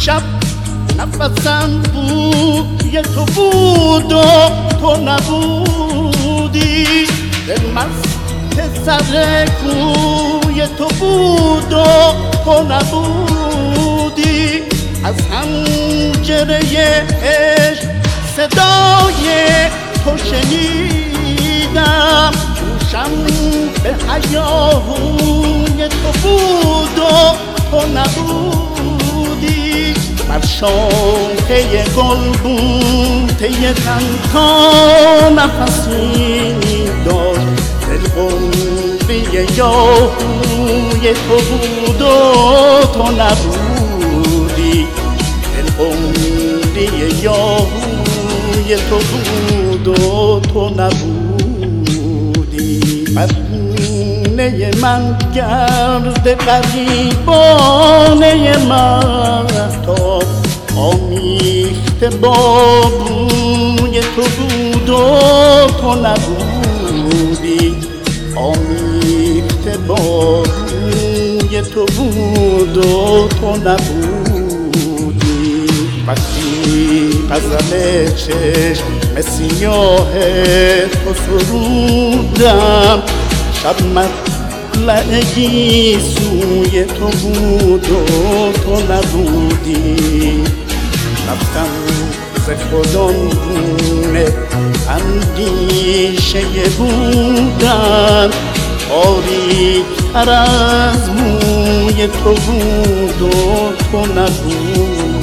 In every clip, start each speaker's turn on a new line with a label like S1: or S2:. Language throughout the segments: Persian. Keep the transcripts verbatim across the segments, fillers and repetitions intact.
S1: شب نفسم بوی تو بود و تو نبودی، دل مست سر کوی تو بود و تو نبودی. از حنجره عشق صدای تو شنیدم، گوشم به هیاهوی تو بود و تو نبودی. بر شاخه گلبوته تنها نفسی داشت، دل قمری یاهوی تو بود و تو نبودی. دل قمری یاهوی تو بود و تو نبودی. مدینه من گرد غریبانه مهتاب، آمیخته با بوی تو بود و تو نبودی. آمیخته با بوی تو بود و تو نبودی. وقتی غزل چشم سیاه تو سرودم، شب مطلع سوی تو بود و تو نبودی. رفتم ز خودم گونه اندیشه بودن، تاریک‌تر از موی تو بود و تو نبودی.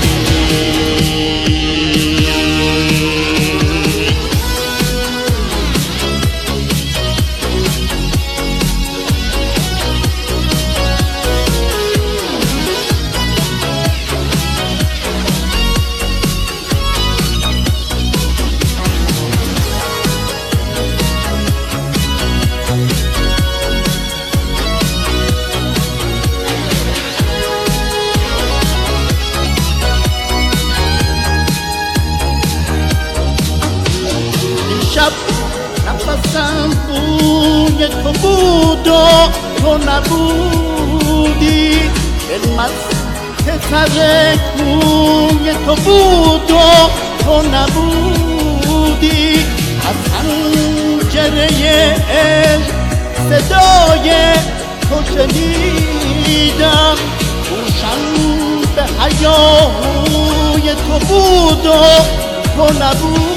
S1: شب نفسم بوی تو بود و تو نبودی، دل مست سر کوی تو بود و تو نبودی. از حنجره عشق صدای تو شنیدم، گوشم به هیاهوی تو بود و تو نبودی.